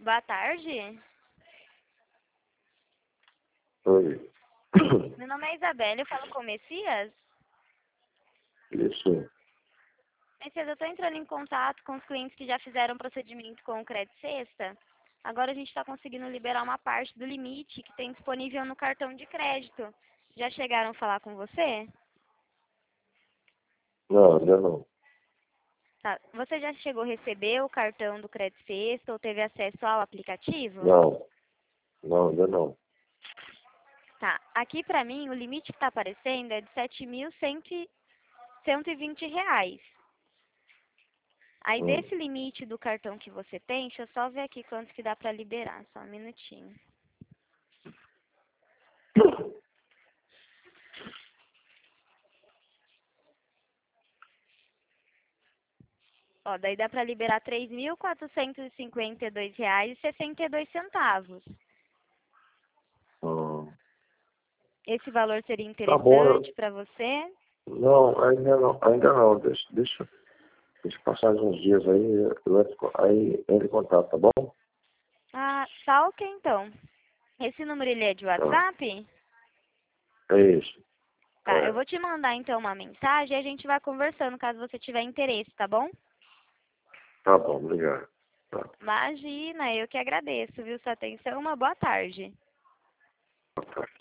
Boa tarde. Oi. Meu nome é Isabela, eu falo com o Messias. Isso. Messias, eu estou entrando em contato com os clientes que já fizeram procedimento com o Crédito Sexta. Agora a gente está conseguindo liberar uma parte do limite que tem disponível no cartão de crédito. Já chegaram a falar com você? Não, ainda não. Tá. Você já chegou a receber o cartão do Crédito Sexta ou teve acesso ao aplicativo? Não. Não, ainda não. Tá. Aqui para mim o limite que está aparecendo é de R$ 7.120. Aí Hum. desse limite do cartão que você tem, deixa eu só ver aqui quanto que dá para liberar, só um minutinho. Ó, daí dá para liberar R$ 3.452,62. Hum. Esse valor seria Tá bom. interessante para você? Não, ainda não. Ainda não. Deixa passar uns dias aí, aí entre em contato, tá bom? Ah, tá ok então. Esse número ele é de Tá. WhatsApp? É isso. Tá, eu É. vou te mandar então uma mensagem e a gente vai conversando caso você tiver interesse, tá bom? Tá bom, obrigado. Tá. Imagina, eu que agradeço, viu, sua atenção. Uma boa tarde. Tá.